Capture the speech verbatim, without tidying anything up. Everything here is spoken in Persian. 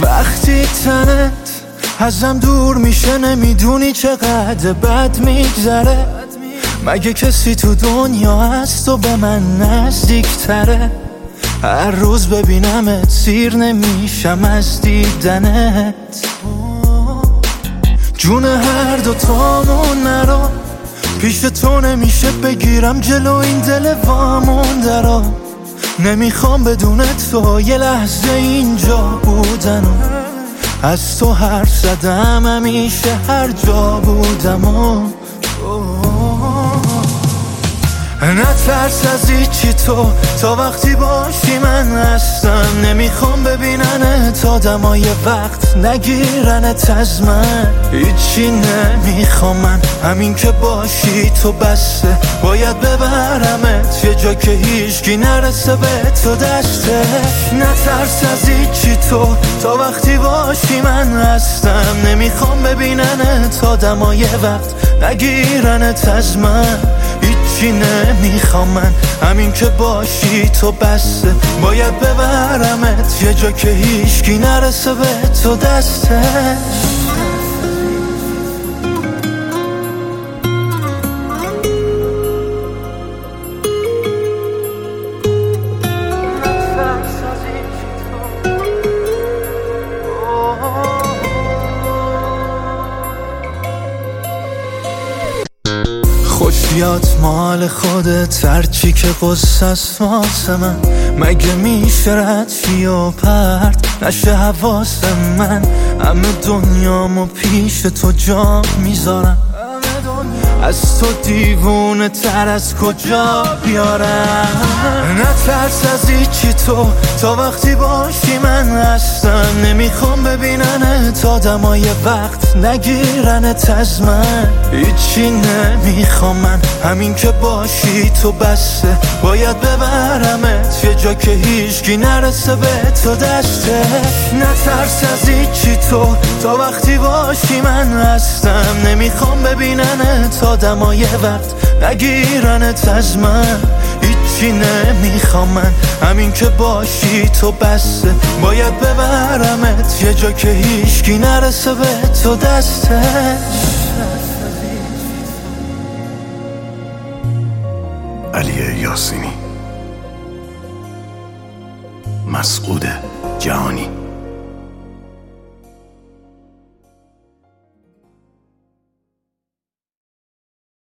وقتی تنت ازم دور میشه نمیدونی چقدر بد میگذره. مگه کسی تو دنیا هست و به من نزدیکتره؟ هر روز ببینمت سیر نمیشم از دیدنت. جون هر دو تامون نرو، پیش تو نمیشه بگیرم جلو این دل وامونده رو. نمیخوام بدون تو یه لحظه اینجا بودن و از تو حرف زدم همیشه هر جا بودم و نترس از هیچی تو تا وقتی باشی من هستم. نمیخوام ببیننت آدمای وقت نگیرنت از من. هیچی نمیخوام من، همین که باشی تو بسته. باید ببرمت یه جا که هیچکی نرسه به تو دسته. نترس از هیچی تو تا وقتی باشی من هستم. نمیخوام ببیننت آدمای وقت نگیرنت از من. هیچی نمیخوام من، همین که باشی تو بسته. باید ببرمت یه جا که هیچکی نرسه به تو دستش. خوشیات مال خودت، هرچی که قصه است واسه من. مگه میشه رد شی و پرت نشه حواس من؟ همه دنیامو پیش تو جا میذارم. از تو دیوونه تر از کجا بیارم؟ نترس از هیچی تو تا وقتی باشی من هستم. نمیخوام ببیننت آدمای وقت نگیرنت از من. هیچی نمیخوام من، همین که باشی تو بسته. باید ببرمت یه جا که هیچکی نرسه به تو دسته. نترس از هیچی تو تا وقتی باشی من هستم. نمیخوام ببیننت آدمای وقت نگیرنت از من. هیچی نمیخوام من، همین که باشی تو بسته. باید ببرمت یه جا که هیچکی نرسه به تو دستش. علی یاسینی، مسعود جهانی.